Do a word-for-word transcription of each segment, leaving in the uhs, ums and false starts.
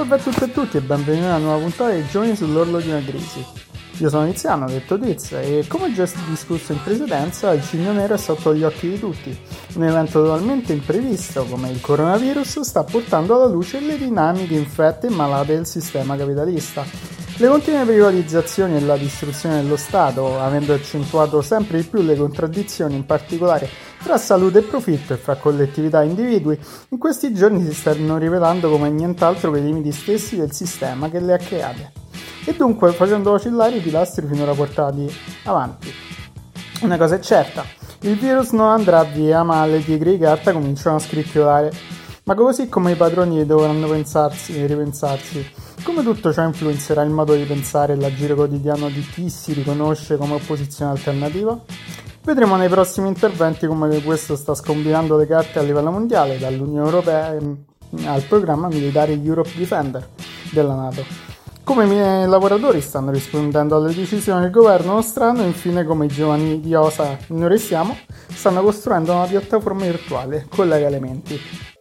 Salve a tutte e tutti e benvenuti a una nuova puntata di Giovani sull'orlo di una crisi. Io sono Tiziano, detto Tiz, e come già discusso in precedenza, il Cigno Nero è sotto gli occhi di tutti. Un evento totalmente imprevisto, come il coronavirus, sta portando alla luce le dinamiche infette e malate del sistema capitalista. Le continue privatizzazioni e la distruzione dello Stato, avendo accentuato sempre di più le contraddizioni, in particolare tra salute e profitto e fra collettività e individui, in questi giorni si stanno rivelando come nient'altro che i limiti stessi del sistema che le ha create. E dunque facendo vacillare i pilastri finora portati avanti. Una cosa è certa, il virus non andrà via, ma le tigri di carta cominciano a scricchiolare. Ma così come i padroni dovranno pensarsi e ripensarsi, come tutto ciò influenzerà il modo di pensare e l'agire quotidiano di chi si riconosce come opposizione alternativa? Vedremo nei prossimi interventi come questo sta scombinando le carte a livello mondiale, dall'Unione Europea al programma militare Europe Defender della NATO. Come i lavoratori stanno rispondendo alle decisioni del governo nostrano e infine come i giovani di Osa, noi restiamo, stanno costruendo una piattaforma virtuale, Collega Elementi.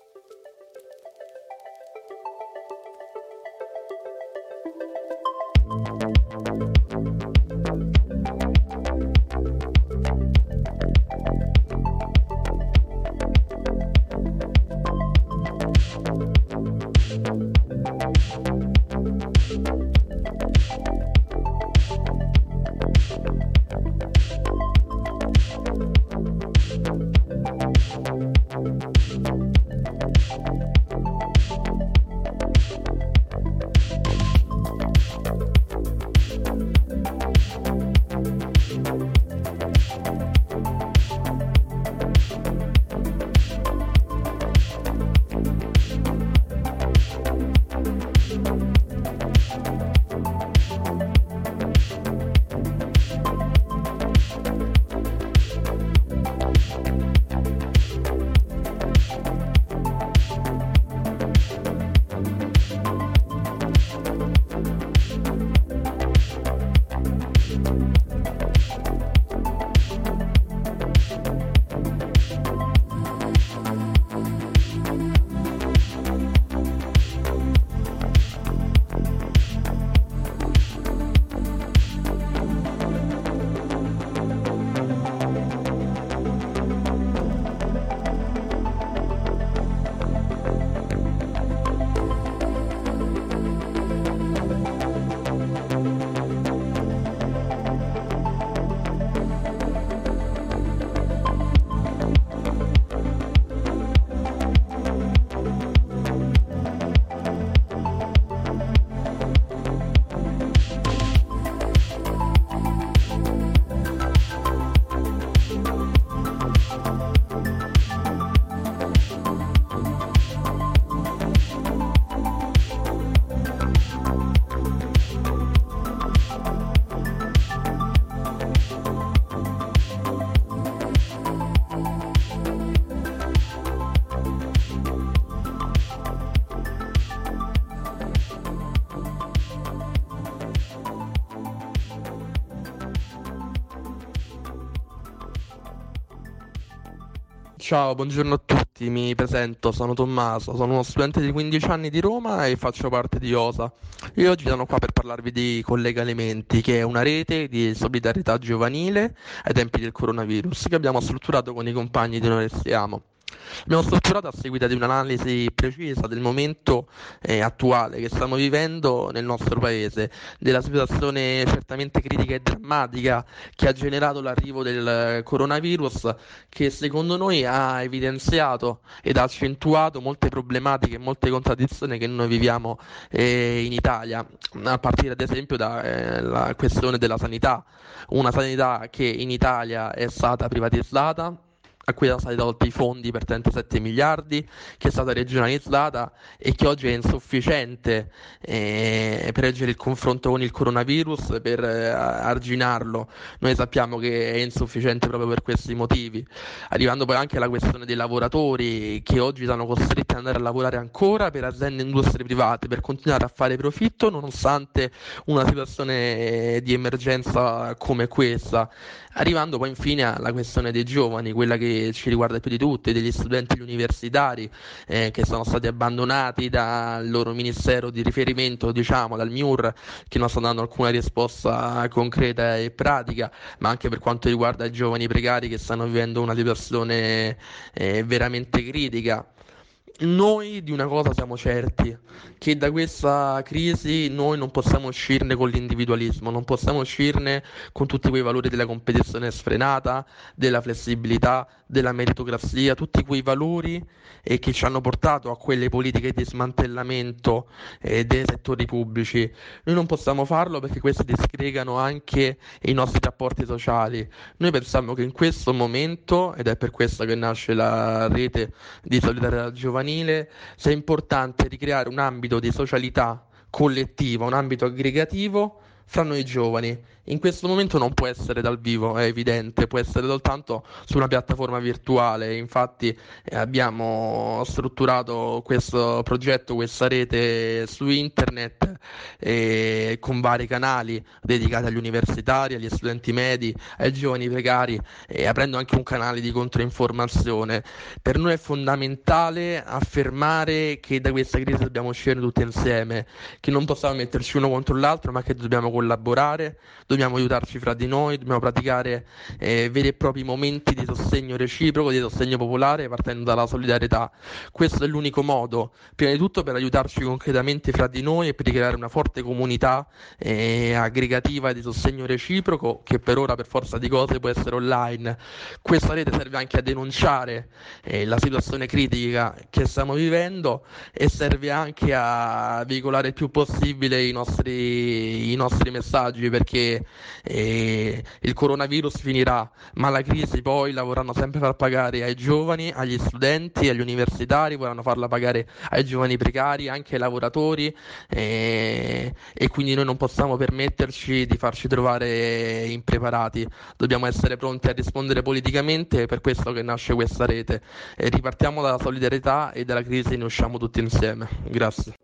Ciao, buongiorno a tutti, mi presento, sono Tommaso, sono uno studente di quindici anni di Roma e faccio parte di Osa. Io oggi sono qua per parlarvi di Collega Elementi, che è una rete di solidarietà giovanile ai tempi del coronavirus che abbiamo strutturato con i compagni di Noi Restiamo. Abbiamo strutturato a seguito di un'analisi precisa del momento eh, attuale che stiamo vivendo nel nostro paese, della situazione certamente critica e drammatica che ha generato l'arrivo del coronavirus, che secondo noi ha evidenziato ed ha accentuato molte problematiche e molte contraddizioni che noi viviamo eh, in Italia, a partire ad esempio dalla eh, questione della sanità, una sanità che in Italia è stata privatizzata, a cui sono stati tolti i fondi per trentasette miliardi, che è stata regionalizzata e che oggi è insufficiente eh, per reggere il confronto con il coronavirus, per eh, arginarlo. Noi sappiamo che è insufficiente proprio per questi motivi, arrivando poi anche alla questione dei lavoratori che oggi sono costretti ad andare a lavorare ancora per aziende e industrie private per continuare a fare profitto nonostante una situazione di emergenza come questa, arrivando poi infine alla questione dei giovani, quella che che ci riguarda più di tutti, degli studenti universitari eh, che sono stati abbandonati dal loro ministero di riferimento, diciamo dal M I U R, che non sta dando alcuna risposta concreta e pratica, ma anche per quanto riguarda i giovani precari che stanno vivendo una situazione eh, veramente critica. Noi di una cosa siamo certi, che da questa crisi noi non possiamo uscirne con l'individualismo, non possiamo uscirne con tutti quei valori della competizione sfrenata, della flessibilità, della meritocrazia, tutti quei valori eh, che ci hanno portato a quelle politiche di smantellamento eh, dei settori pubblici. Noi non possiamo farlo perché questi disgregano anche i nostri rapporti sociali. Noi pensiamo che in questo momento, ed è per questo che nasce la rete di solidarietà giovanile, sia importante ricreare un ambito di socialità collettiva, un ambito aggregativo fra noi giovani. In questo momento non può essere dal vivo, è evidente, può essere soltanto su una piattaforma virtuale. Infatti eh, abbiamo strutturato questo progetto, questa rete su internet eh, con vari canali dedicati agli universitari, agli studenti medi, ai giovani precari, e aprendo anche un canale di controinformazione. Per noi è fondamentale affermare che da questa crisi dobbiamo uscire tutti insieme, che non possiamo metterci uno contro l'altro, ma che dobbiamo collaborare, dobbiamo aiutarci fra di noi, dobbiamo praticare eh, veri e propri momenti di sostegno reciproco, di sostegno popolare, partendo dalla solidarietà. Questo è l'unico modo, prima di tutto, per aiutarci concretamente fra di noi e per ricreare una forte comunità eh, aggregativa e di sostegno reciproco, che per ora, per forza di cose, può essere online. Questa rete serve anche a denunciare eh, la situazione critica che stiamo vivendo, e serve anche a veicolare il più possibile i nostri, i nostri messaggi, perché eh, il coronavirus finirà, ma la crisi poi la vorranno sempre far pagare ai giovani, agli studenti, agli universitari, vorranno farla pagare ai giovani precari, anche ai lavoratori, eh, e quindi noi non possiamo permetterci di farci trovare impreparati. Dobbiamo essere pronti a rispondere politicamente, è per questo che nasce questa rete. E ripartiamo dalla solidarietà e dalla crisi ne usciamo tutti insieme. Grazie.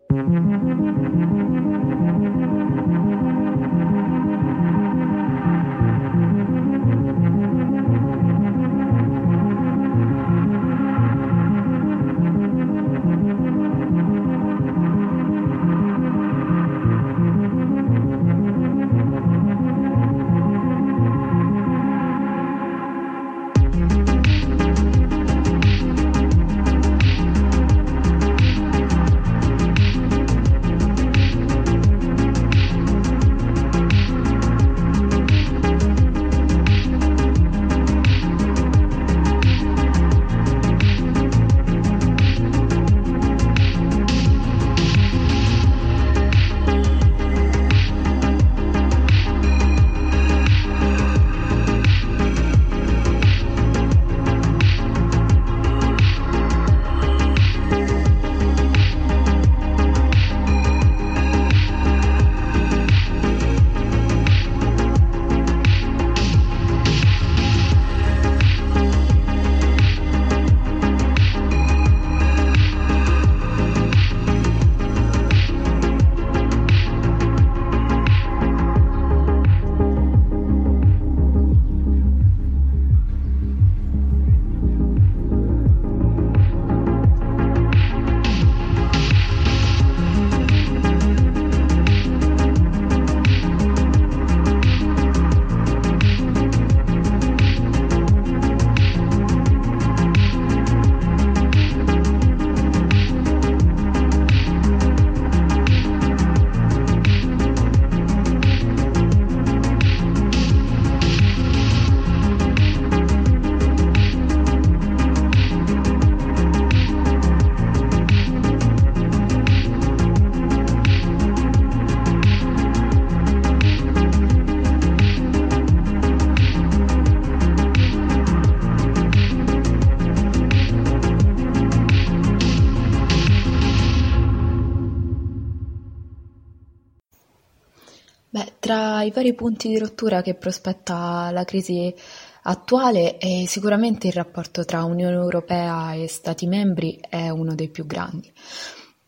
Beh, tra i vari punti di rottura che prospetta la crisi attuale, è sicuramente il rapporto tra Unione Europea e Stati membri è uno dei più grandi.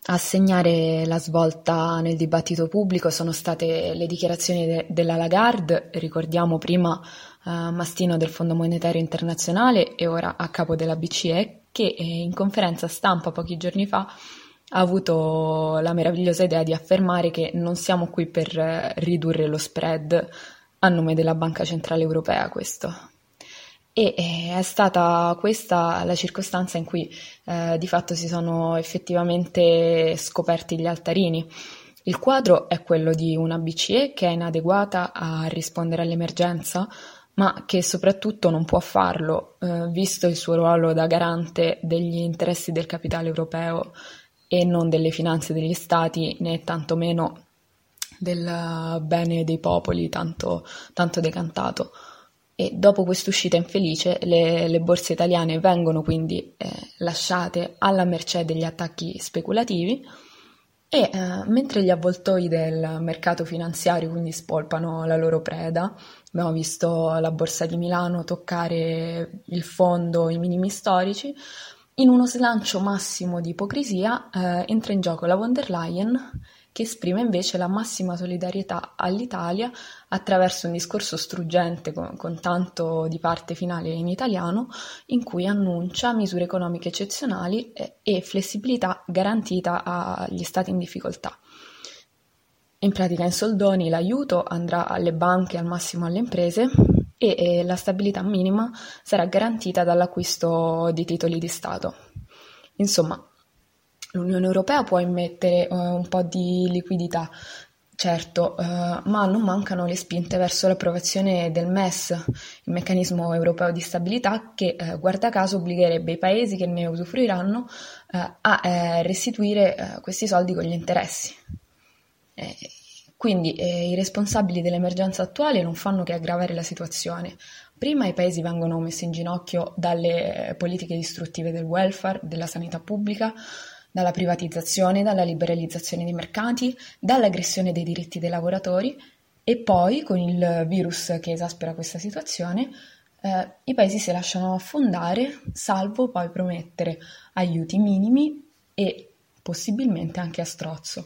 A segnare la svolta nel dibattito pubblico sono state le dichiarazioni de- della Lagarde, ricordiamo prima eh, mastino del Fondo Monetario Internazionale e ora a capo della B C E, che eh, in conferenza stampa pochi giorni fa ha avuto la meravigliosa idea di affermare che non siamo qui per eh, ridurre lo spread a nome della Banca Centrale Europea, questo. E eh, è stata questa la circostanza in cui eh, di fatto si sono effettivamente scoperti gli altarini. Il quadro è quello di una B C E che è inadeguata a rispondere all'emergenza, ma che soprattutto non può farlo, eh, visto il suo ruolo da garante degli interessi del capitale europeo e non delle finanze degli stati, né tantomeno del bene dei popoli tanto, tanto decantato. E dopo quest'uscita infelice le, le borse italiane vengono quindi eh, lasciate alla mercé degli attacchi speculativi e eh, mentre gli avvoltoi del mercato finanziario quindi spolpano la loro preda, abbiamo visto la borsa di Milano toccare il fondo, i minimi storici, in uno slancio massimo di ipocrisia eh, entra in gioco la von der Leyen, che esprime invece la massima solidarietà all'Italia attraverso un discorso struggente con, con tanto di parte finale in italiano, in cui annuncia misure economiche eccezionali e, e flessibilità garantita agli stati in difficoltà. In pratica, in soldoni, l'aiuto andrà alle banche, al massimo alle imprese, e, e la stabilità minima sarà garantita dall'acquisto di titoli di Stato. Insomma, l'Unione Europea può immettere uh, un po' di liquidità, certo, uh, ma non mancano le spinte verso l'approvazione del M E S, il meccanismo europeo di stabilità, che uh, guarda caso obbligherebbe i paesi che ne usufruiranno uh, a uh, restituire uh, questi soldi con gli interessi. Eh, quindi eh, i responsabili dell'emergenza attuale non fanno che aggravare la situazione. Prima i paesi vengono messi in ginocchio dalle politiche distruttive del welfare, della sanità pubblica, dalla privatizzazione, dalla liberalizzazione dei mercati, dall'aggressione dei diritti dei lavoratori e poi, con il virus che esaspera questa situazione, eh, i paesi si lasciano affondare, salvo poi promettere aiuti minimi e possibilmente anche a strozzo.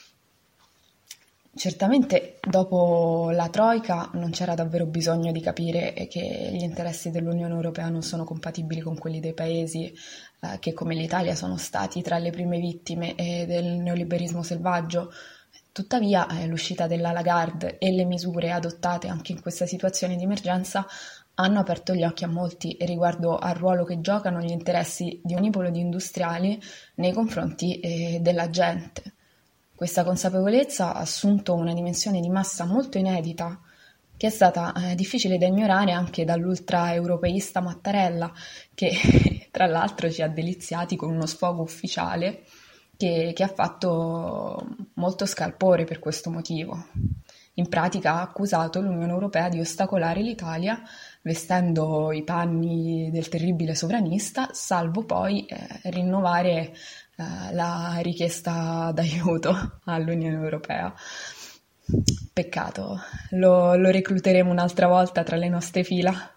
Certamente dopo la Troika non c'era davvero bisogno di capire che gli interessi dell'Unione Europea non sono compatibili con quelli dei paesi eh, che come l'Italia sono stati tra le prime vittime eh, del neoliberismo selvaggio. Tuttavia eh, l'uscita della Lagarde e le misure adottate anche in questa situazione di emergenza hanno aperto gli occhi a molti riguardo al ruolo che giocano gli interessi di unipolo di industriali nei confronti eh, della gente. Questa consapevolezza ha assunto una dimensione di massa molto inedita, che è stata eh, difficile da ignorare anche dall'ultra-europeista Mattarella, che tra l'altro ci ha deliziati con uno sfogo ufficiale che, che ha fatto molto scalpore per questo motivo. In pratica ha accusato l'Unione Europea di ostacolare l'Italia vestendo i panni del terribile sovranista, salvo poi eh, rinnovare la richiesta d'aiuto all'Unione Europea. Peccato, lo, lo recluteremo un'altra volta tra le nostre fila.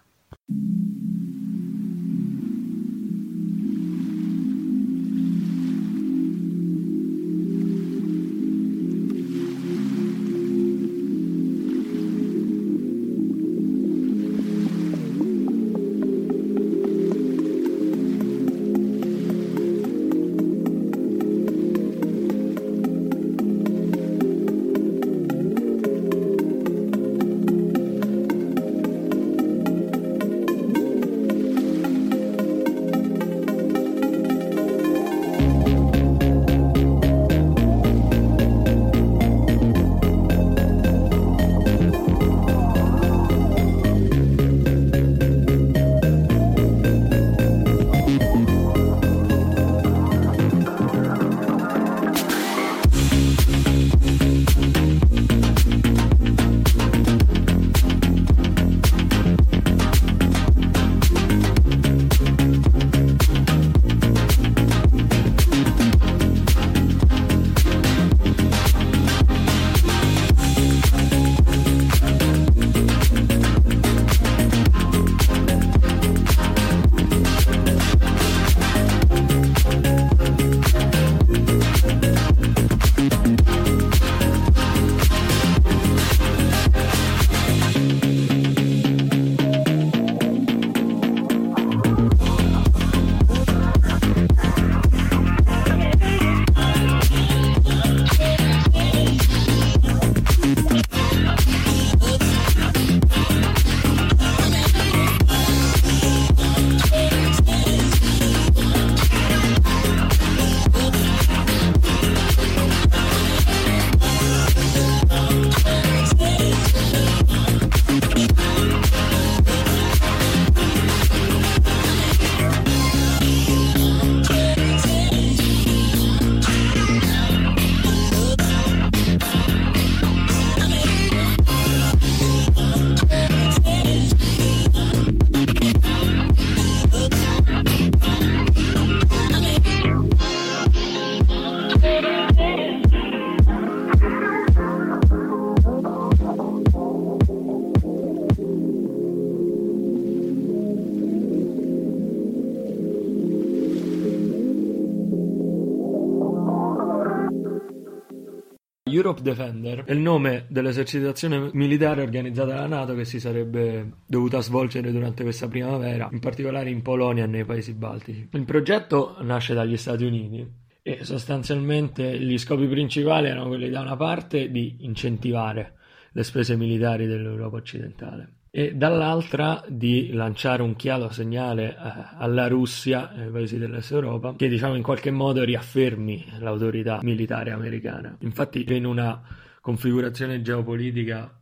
Europe Defender è il nome dell'esercitazione militare organizzata dalla NATO che si sarebbe dovuta svolgere durante questa primavera, in particolare in Polonia e nei paesi baltici. Il progetto nasce dagli Stati Uniti e sostanzialmente gli scopi principali erano quelli, da una parte, di incentivare le spese militari dell'Europa occidentale e dall'altra di lanciare un chiaro segnale eh, alla Russia e ai paesi dell'Est Europa che, diciamo, in qualche modo riaffermi l'autorità militare americana. Infatti, in una configurazione geopolitica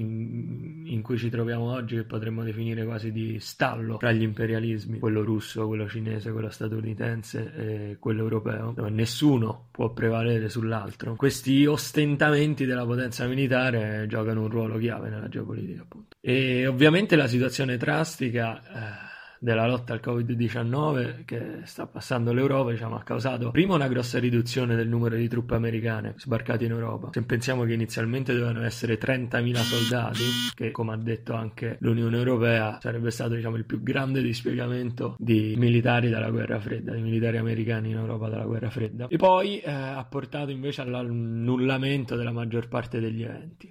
In, in cui ci troviamo oggi, che potremmo definire quasi di stallo tra gli imperialismi, quello russo, quello cinese, quello statunitense e quello europeo, dove nessuno può prevalere sull'altro, questi ostentamenti della potenza militare giocano un ruolo chiave nella geopolitica, appunto. E ovviamente la situazione drastica eh, della lotta al covid diciannove che sta passando l'Europa, diciamo, ha causato prima una grossa riduzione del numero di truppe americane sbarcate in Europa. Se pensiamo che inizialmente dovevano essere trentamila soldati, che, come ha detto anche l'Unione Europea, sarebbe stato, diciamo, il più grande dispiegamento di militari dalla guerra fredda, di militari americani in Europa dalla guerra fredda, e poi eh, ha portato invece all'annullamento della maggior parte degli eventi.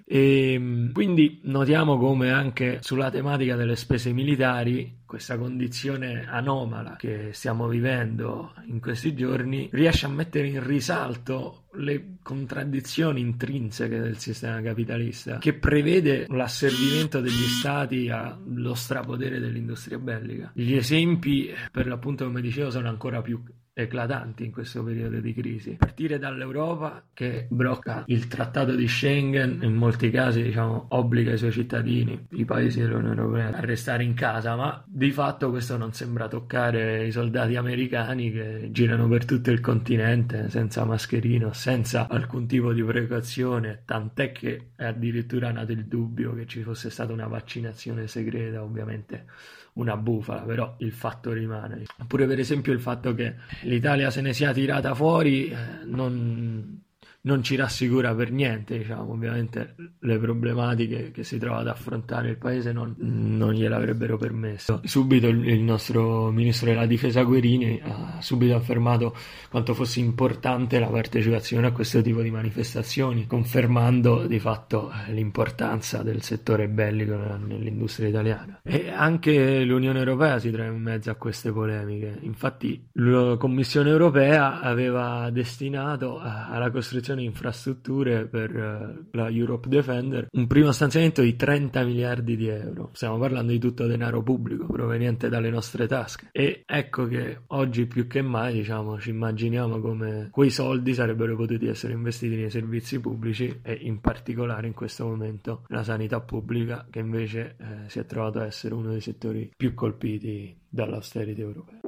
E quindi notiamo come anche sulla tematica delle spese militari questa condizione anomala che stiamo vivendo in questi giorni riesce a mettere in risalto le contraddizioni intrinseche del sistema capitalista, che prevede l'asservimento degli stati allo strapotere dell'industria bellica. Gli esempi, per l'appunto, come dicevo, sono ancora più eclatanti in questo periodo di crisi. A partire dall'Europa, che blocca il trattato di Schengen, in molti casi, diciamo, obbliga i suoi cittadini, i paesi dell'Unione Europea, a restare in casa, ma di fatto questo non sembra toccare i soldati americani che girano per tutto il continente senza mascherino, senza alcun tipo di precauzione, tant'è che è addirittura nato il dubbio che ci fosse stata una vaccinazione segreta, ovviamente una bufala, però il fatto rimane. Oppure, per esempio, il fatto che l'Italia se ne sia tirata fuori eh, non, non ci rassicura per niente, diciamo. Ovviamente le problematiche che si trova ad affrontare il paese non, non gliel'avrebbero permesso. Subito il, il nostro ministro della difesa Guerini ha subito affermato quanto fosse importante la partecipazione a questo tipo di manifestazioni, confermando di fatto l'importanza del settore bellico nell'industria italiana. E anche l'Unione Europea si trova in mezzo a queste polemiche. Infatti la Commissione Europea aveva destinato alla costruzione di infrastrutture per la Europe Defender un primo stanziamento di trenta miliardi di euro. Stiamo parlando di tutto denaro pubblico proveniente dalle nostre tasche, e ecco che oggi più che mai, diciamo, ci immaginiamo come quei soldi sarebbero potuti essere investiti nei servizi pubblici e in particolare in questo momento la sanità pubblica, che invece eh, si è trovato a essere uno dei settori più colpiti dall'austerity europea.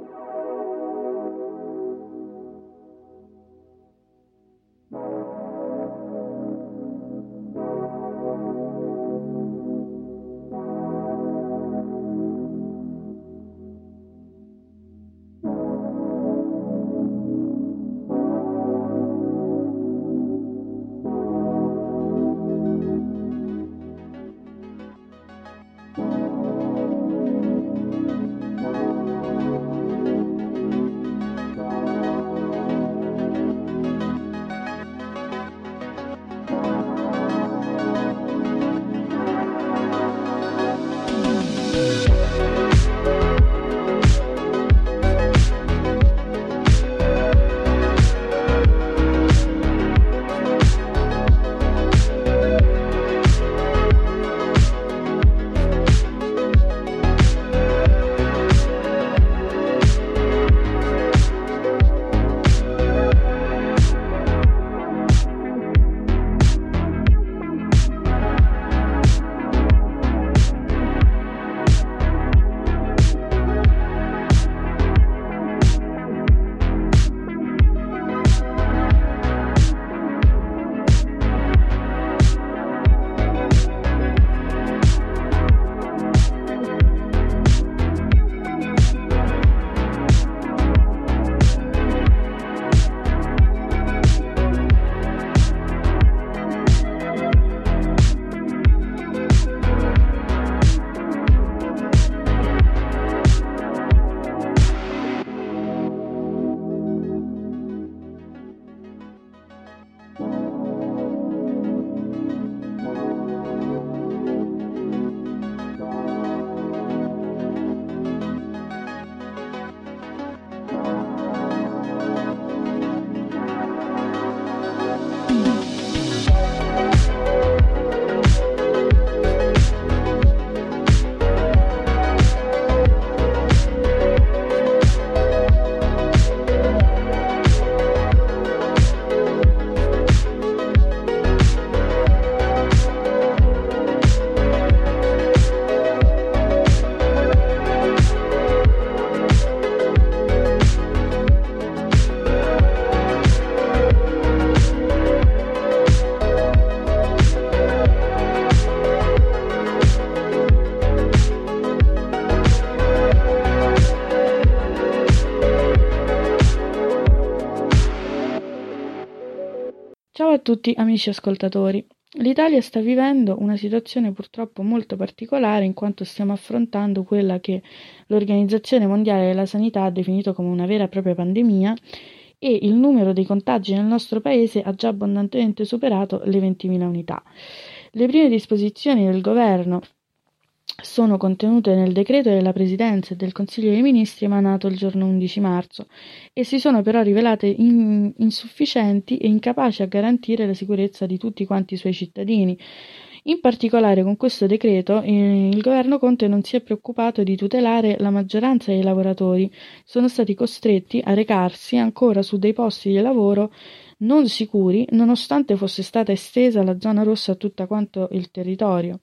tutti, amici ascoltatori. L'Italia sta vivendo una situazione purtroppo molto particolare in quanto stiamo affrontando quella che l'Organizzazione Mondiale della Sanità ha definito come una vera e propria pandemia e il numero dei contagi nel nostro paese ha già abbondantemente superato le ventimila unità. Le prime disposizioni del governo sono contenute nel decreto della Presidenza e del Consiglio dei Ministri emanato il giorno undici marzo e si sono però rivelate in- insufficienti e incapaci a garantire la sicurezza di tutti quanti i suoi cittadini. In particolare con questo decreto eh, il governo Conte non si è preoccupato di tutelare la maggioranza dei lavoratori, sono stati costretti a recarsi ancora su dei posti di lavoro non sicuri, nonostante fosse stata estesa la zona rossa a tutto quanto il territorio.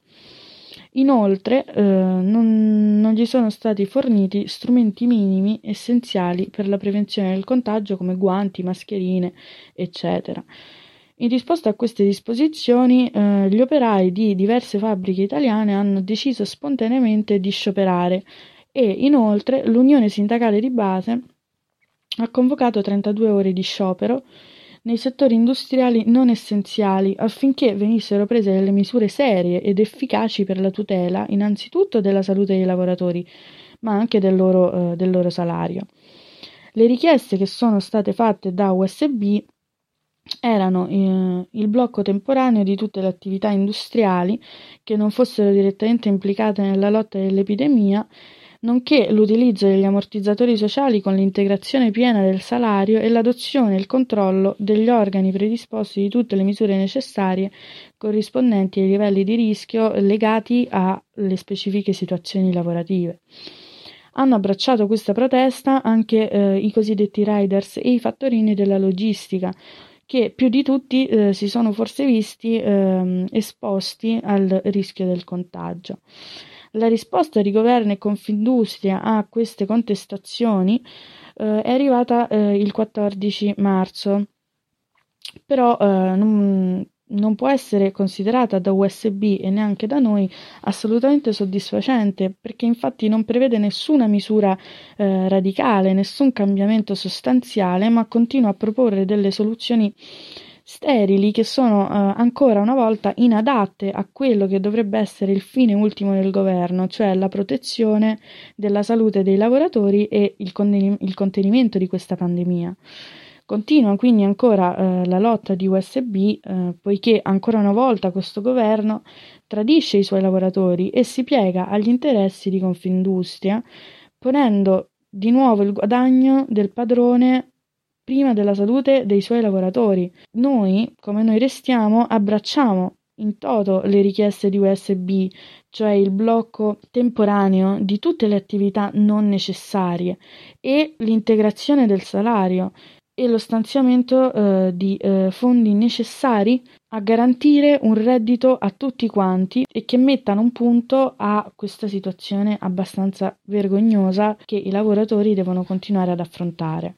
Inoltre eh, non, non gli sono stati forniti strumenti minimi essenziali per la prevenzione del contagio come guanti, mascherine, eccetera. In risposta a queste disposizioni, eh, gli operai di diverse fabbriche italiane hanno deciso spontaneamente di scioperare e inoltre l'Unione Sindacale di Base ha convocato trentadue ore di sciopero nei settori industriali non essenziali affinché venissero prese delle misure serie ed efficaci per la tutela innanzitutto della salute dei lavoratori, ma anche del loro, eh, del loro salario. Le richieste che sono state fatte da U S B erano eh, il blocco temporaneo di tutte le attività industriali che non fossero direttamente implicate nella lotta dell'epidemia, nonché l'utilizzo degli ammortizzatori sociali con l'integrazione piena del salario e l'adozione e il controllo degli organi predisposti di tutte le misure necessarie corrispondenti ai livelli di rischio legati alle specifiche situazioni lavorative. Hanno abbracciato questa protesta anche eh, i cosiddetti riders e i fattorini della logistica, che più di tutti eh, si sono forse visti eh, esposti al rischio del contagio. La risposta di governo e Confindustria a queste contestazioni eh, è arrivata eh, il quattordici marzo, però eh, non, non può essere considerata da U S B e neanche da noi assolutamente soddisfacente, perché infatti non prevede nessuna misura eh, radicale, nessun cambiamento sostanziale, ma continua a proporre delle soluzioni sterili che sono eh, ancora una volta inadatte a quello che dovrebbe essere il fine ultimo del governo, cioè la protezione della salute dei lavoratori e il, conten- il contenimento di questa pandemia. Continua quindi ancora eh, la lotta di U S B, eh, poiché ancora una volta questo governo tradisce i suoi lavoratori e si piega agli interessi di Confindustria, ponendo di nuovo il guadagno del padrone prima della salute dei suoi lavoratori. Noi, come noi restiamo, abbracciamo in toto le richieste di U S B, cioè il blocco temporaneo di tutte le attività non necessarie e l'integrazione del salario e lo stanziamento eh, di eh, fondi necessari a garantire un reddito a tutti quanti e che mettano un punto a questa situazione abbastanza vergognosa che i lavoratori devono continuare ad affrontare.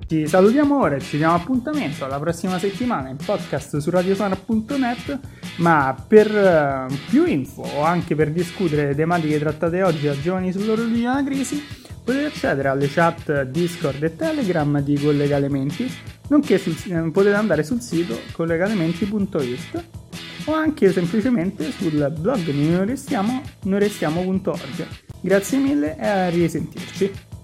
Ci salutiamo ora e ci diamo appuntamento alla prossima settimana in podcast su radiosonora punto net, ma per uh, più info o anche per discutere le tematiche trattate oggi a Giovani sull'orologio di una crisi potete accedere alle chat Discord e Telegram di Collega Elementi, nonché sul, eh, potete andare sul sito collegaelementi punto it o anche semplicemente sul blog di noi restiamo, noi restiamo punto org. Grazie mille e a risentirci.